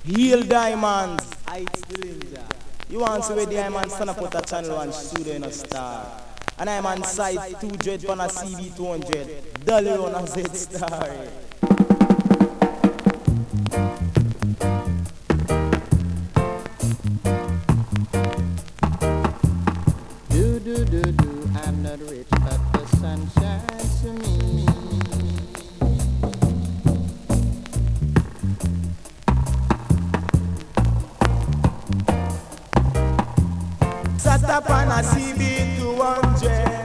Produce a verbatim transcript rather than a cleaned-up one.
Real diamonds. I Dillinger. You want to see where diamond stand up with a channel and studio in a star. And I'm on side two hundred on a C B two hundred. Dolly on a Z star. Do do do do, I'm not rich, but the sun shines to me. Sat up on a C B two hundred.